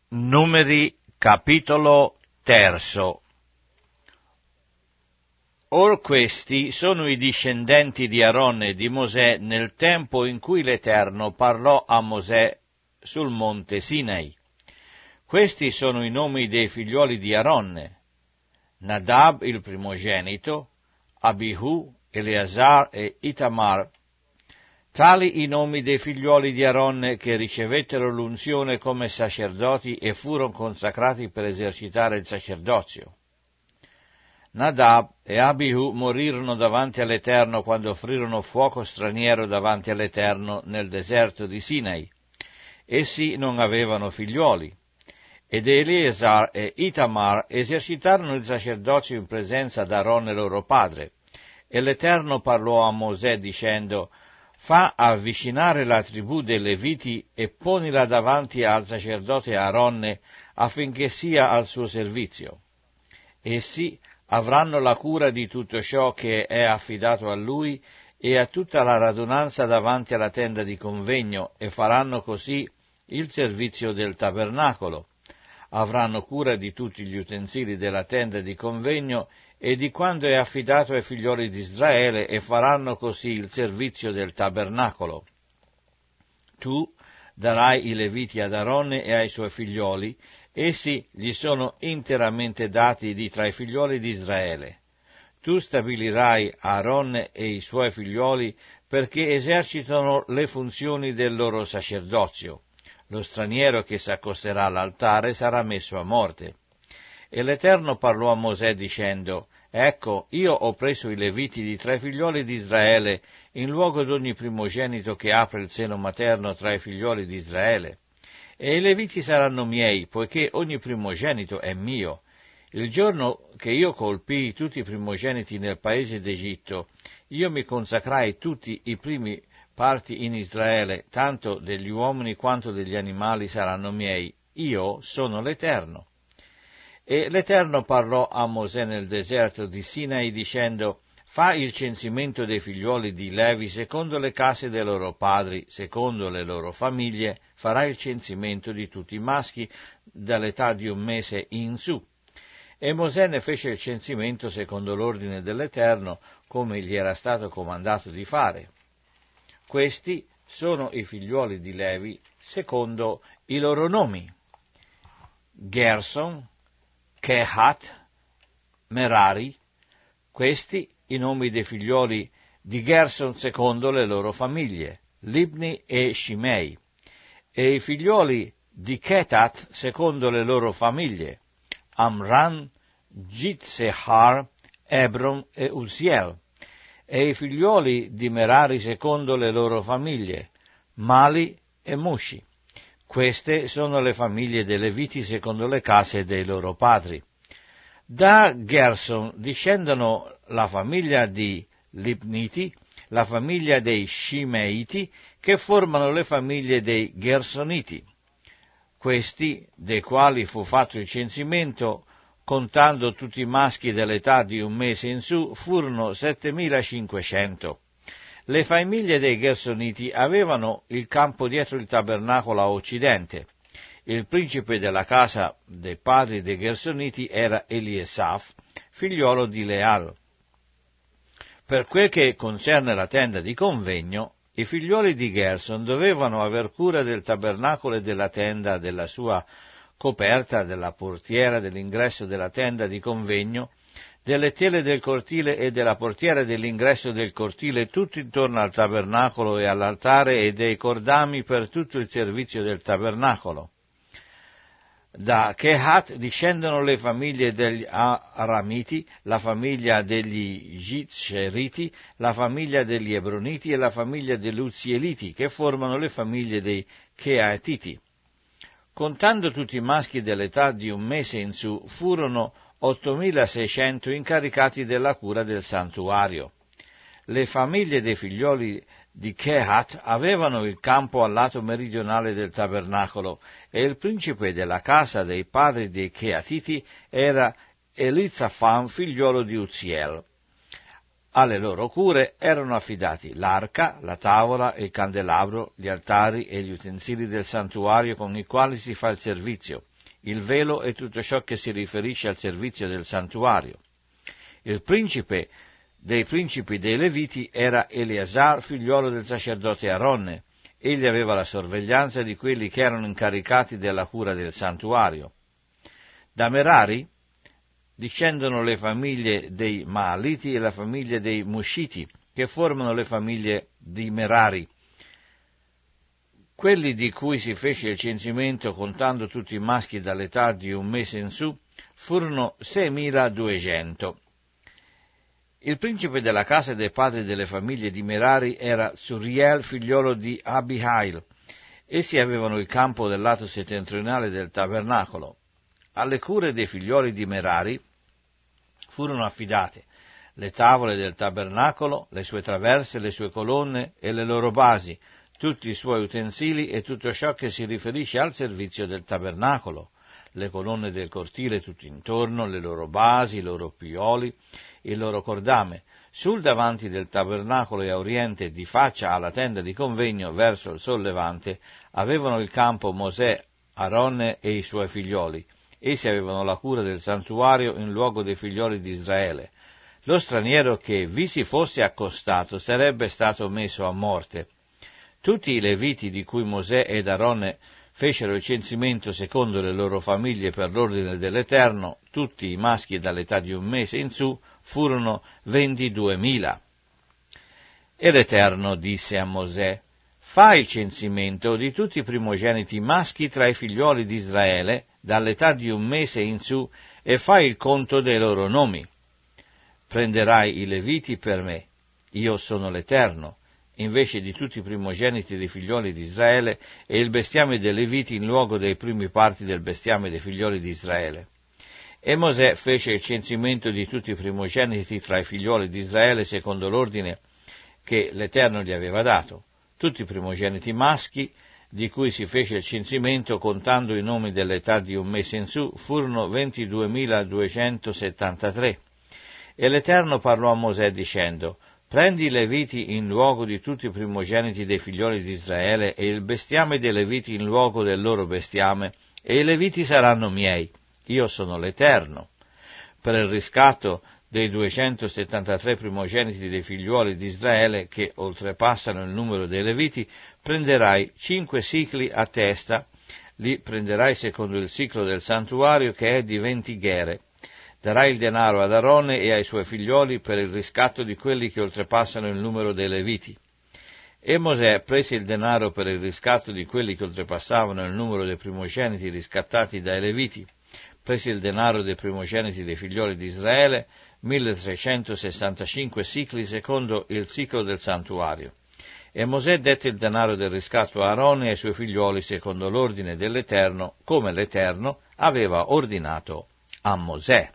Numeri capitolo 3. Or questi sono i discendenti di Aaronne e di Mosè nel tempo in cui l'Eterno parlò a Mosè sul monte Sinai. Questi sono i nomi dei figlioli di Aaronne: Nadab il primogenito, Abihu, Eleazar e Itamar. Tali i nomi dei figlioli di Aaronne che ricevettero l'unzione come sacerdoti e furono consacrati per esercitare il sacerdozio. Nadab e Abihu morirono davanti all'Eterno quando offrirono fuoco straniero davanti all'Eterno nel deserto di Sinai. Essi non avevano figlioli. Ed Eleazar e Itamar esercitarono il sacerdozio in presenza d'Aaronne loro padre. E l'Eterno parlò a Mosè dicendo: «Fa avvicinare la tribù dei Leviti e ponila davanti al sacerdote Aaronne affinché sia al suo servizio. Essi avranno la cura di tutto ciò che è affidato a lui e a tutta la radunanza davanti alla tenda di convegno e faranno così il servizio del tabernacolo. Avranno cura di tutti gli utensili della tenda di convegno e di quanto è affidato ai figlioli di Israele e faranno così il servizio del tabernacolo. Tu darai i Leviti ad Aaronne e ai suoi figlioli, essi gli sono interamente dati di tra i figlioli di Israele. Tu stabilirai Aaronne e i suoi figlioli perché esercitano le funzioni del loro sacerdozio. Lo straniero che s'accosterà all'altare sarà messo a morte». E l'Eterno parlò a Mosè dicendo: «Ecco, io ho preso i Leviti di tra i figlioli di Israele in luogo d'ogni primogenito che apre il seno materno tra i figlioli di Israele. E i Leviti saranno miei, poiché ogni primogenito è mio. Il giorno che io colpii tutti i primogeniti nel paese d'Egitto, io mi consacrai tutti i primi parti in Israele, tanto degli uomini quanto degli animali saranno miei. Io sono l'Eterno». E l'Eterno parlò a Mosè nel deserto di Sinai dicendo: «Fa il censimento dei figlioli di Levi secondo le case dei loro padri, secondo le loro famiglie, farai il censimento di tutti i maschi dall'età di 1 mese in su». E Mosè ne fece il censimento secondo l'ordine dell'Eterno, come gli era stato comandato di fare. Questi sono i figlioli di Levi secondo i loro nomi: Gerson, Kehat, Merari. Questi i nomi dei figlioli di Gerson secondo le loro famiglie: Libni e Shimei. E i figlioli di Kehat secondo le loro famiglie: Amram, Gitzehar, Hebron e Uziel. E i figlioli di Merari secondo le loro famiglie: Mali e Mushi. Queste sono le famiglie dei Leviti secondo le case dei loro padri. Da Gerson discendono la famiglia di Libniti, la famiglia dei Shimeiti, che formano le famiglie dei Gersoniti. Questi, dei quali fu fatto il censimento, contando tutti i maschi dell'età di 1 mese in su, furono 7.500. Le famiglie dei Gersoniti avevano il campo dietro il tabernacolo a occidente. Il principe della casa dei padri dei Gersoniti era Eliesaf, figliolo di Leal. Per quel che concerne la tenda di convegno, i figlioli di Gerson dovevano aver cura del tabernacolo e della tenda, della sua coperta, della portiera dell'ingresso della tenda di convegno, delle tele del cortile e della portiera dell'ingresso del cortile tutto intorno al tabernacolo e all'altare e dei cordami per tutto il servizio del tabernacolo. Da Kehat discendono le famiglie degli Aramiti, la famiglia degli Gitzeriti, la famiglia degli Ebroniti e la famiglia degli Uzieliti, che formano le famiglie dei Keatiti. Contando tutti i maschi dell'età di 1 mese in su, furono 8.600 incaricati della cura del santuario. Le famiglie dei figlioli di Kehat avevano il campo al lato meridionale del tabernacolo, e il principe della casa dei padri dei Keatiti era Elizafan, figliolo di Uziel. Alle loro cure erano affidati l'arca, la tavola, il candelabro, gli altari e gli utensili del santuario con i quali si fa il servizio, il velo e tutto ciò che si riferisce al servizio del santuario. Il principe dei principi dei Leviti era Eleazar, figliuolo del sacerdote Aronne. Egli aveva la sorveglianza di quelli che erano incaricati della cura del santuario. Da Merari discendono le famiglie dei Maaliti e la famiglia dei Mushiti, che formano le famiglie di Merari. Quelli di cui si fece il censimento, contando tutti i maschi dall'età di 1 mese in su, furono 6.200. Il principe della casa dei padri delle famiglie di Merari era Zuriel, figliolo di Abihail. Essi avevano il campo del lato settentrionale del tabernacolo. Alle cure dei figlioli di Merari furono affidate le tavole del tabernacolo, le sue traverse, le sue colonne e le loro basi, tutti i suoi utensili e tutto ciò che si riferisce al servizio del tabernacolo, le colonne del cortile tutto intorno, le loro basi, i loro pioli, il loro cordame. Sul davanti del tabernacolo e a oriente, di faccia alla tenda di convegno verso il sollevante, avevano il campo Mosè, Aronne e i suoi figlioli. Essi avevano la cura del santuario in luogo dei figlioli di Israele. Lo straniero che vi si fosse accostato sarebbe stato messo a morte. Tutti i Leviti di cui Mosè ed Aronne fecero il censimento secondo le loro famiglie per l'ordine dell'Eterno, tutti i maschi dall'età di 1 mese in su, furono 22.000. E l'Eterno disse a Mosè: fai il censimento di tutti i primogeniti maschi tra i figlioli di Israele, dall'età di 1 mese in su, e fai il conto dei loro nomi. Prenderai i Leviti per me, io sono l'Eterno, invece di tutti i primogeniti dei figlioli di Israele, e il bestiame dei Leviti in luogo dei primi parti del bestiame dei figlioli di Israele. E Mosè fece il censimento di tutti i primogeniti tra i figlioli di Israele secondo l'ordine che l'Eterno gli aveva dato. Tutti i primogeniti maschi di cui si fece il censimento, contando i nomi dell'età di 1 mese in su, furono 22.273. E l'Eterno parlò a Mosè dicendo: prendi i Leviti in luogo di tutti i primogeniti dei figlioli di Israele e il bestiame dei Leviti in luogo del loro bestiame, e i Leviti saranno miei. Io sono l'Eterno. Per il riscatto dei 273 primogeniti dei figliuoli di Israele, che oltrepassano il numero dei Leviti, prenderai 5 sicli a testa, li prenderai secondo il ciclo del santuario, che è di 20 ghere. Darai il denaro ad Aronne e ai suoi figlioli per il riscatto di quelli che oltrepassano il numero dei Leviti. E Mosè prese il denaro per il riscatto di quelli che oltrepassavano il numero dei primogeniti riscattati dai Leviti. Prese il denaro dei primogeniti dei figlioli di Israele, 1365 sicli secondo il ciclo del santuario. E Mosè dette il denaro del riscatto a Aronne e ai suoi figlioli secondo l'ordine dell'Eterno, come l'Eterno aveva ordinato a Mosè.